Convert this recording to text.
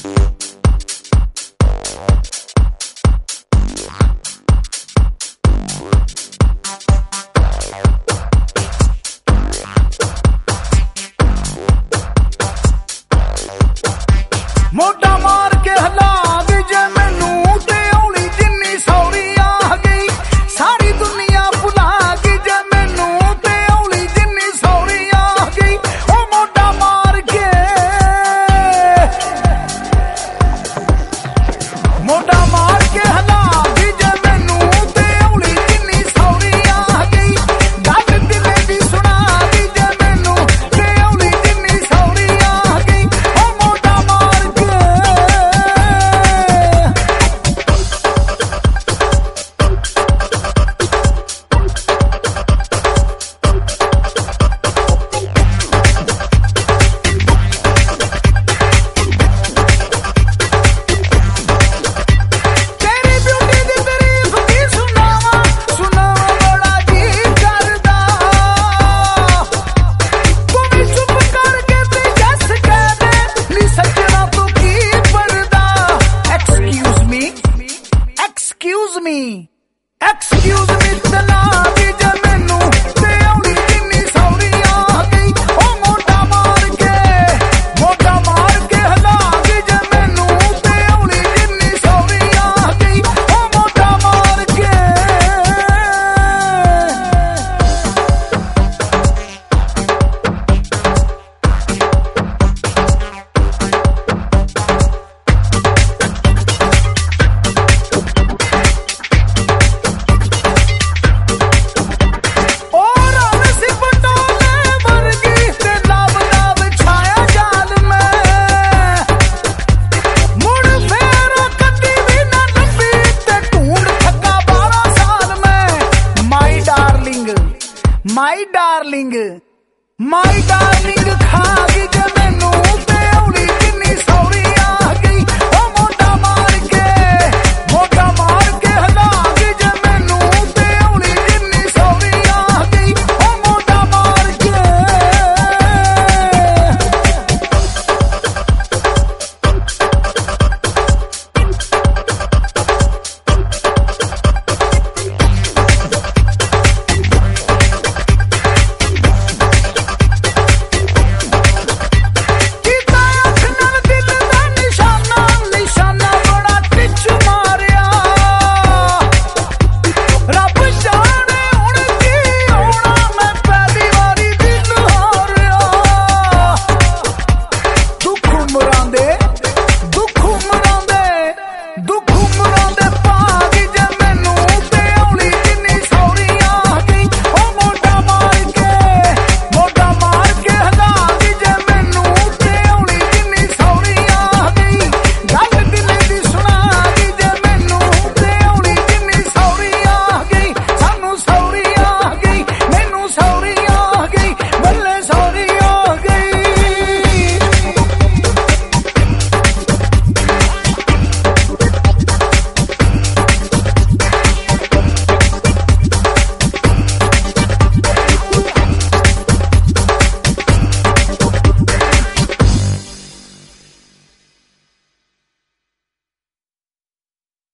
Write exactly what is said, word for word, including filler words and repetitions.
ਮੋਢਾ ਮਾਰ ਕੇ ਹਲਾ ਦੀ ਜੇ ਮੈਨੂੰ ਤੇ ਔਲੀ ਜਿੰਨੀ ਸੌਰੀ ਆ ਗਈ ਸਾਰੀ ਦੁਨੀਆ ਭੁਲਾ ਗਈ ਜੇ ਮੈਨੂੰ ਤੇ ਔਲੀ ਜਿੰਨੀ ਸੌਰੀ ਆ ਗਈ ਉਹ ਮੋਢਾ ਮਾਰ ਕੇ ਮੋਢਾ ਮਾਰ ਕੇ ਹਲਾ ਦੀ ਜੇ ਮੈਨੂੰ ਤੇ ਔਲੀ ਜਿੰਨੀ ਸੌਰੀ ਆ ਗਈ ਗੱਲ ਦਿਲੇ ਦੀ ਸੁਣਾ ਦੀ ਜੇ ਮੈਨੂੰ ਤੇ ਔਲੀ ਜਿੰਨੀ ਸੌਰੀ ਆ ਗਈ ਉਹ ਮੋਢਾ ਮਾਰ ਕੇ ਤੇਰੀ ਬਿਊਟੀ ਦੀ ਤਾਰੀਫ ਕੀ ਸੁਣਾਵਾਂ ਸੁਣਾਵਾਂ ਬੜਾ ਜੀ ਕਰਦਾ ਤੂੰ ਵੀ ਚੁੱਪ ਕਰਕੇ ਤੇ ਜੱਸ ਕਹਿ ਦੇ ਨੀ ਸੱਜਣਾ ਤੂੰ ਕੀ ਪਰਦਾ excuse me excuse me excuse me ਤਲਾ ਦੀ ਜੇ ਮੈਨੂੰ ਤੇ ਔਲੀ ਜਿੰਨੀ ਸੌਰੀ ਆ ਗਈ ਉਹ ਮੋਢਾ ਮਾਰ ਕੇ ਮੋਢਾ ਮਾਰ ਕੇ ਹਲਾ ਦੀ ਜੇ ਮੈਨੂੰ ਤੇ ਔਲੀ ਜਿੰਨੀ ਸੌਰੀ ਆ ਗਈ ਉਹ ਮੋਢਾ ਮਾਰ ਕੇ ਉਹ ਰਾਮ ਸੀ ਪਟੋਲੇ ਵਰਗੀ ਤੇ ਲੱਭਦਾ ਵਿਛਾਇਆ ਜਾਲ ਮੈਂ ਮੁੜ ਫੇਰ ਕਦੀ ਵੀ ਨਾ ਲੱਭੀ ਤੇ ਢੂੰਡ ਥੱਕਾ ਬਾਰਾਂ ਸਾਲ ਮੈਂ ਮਾਈ ਡਾਰਲਿੰਗ ਮਾਈ ਡਾਰਲਿੰਗ ਮਾਈ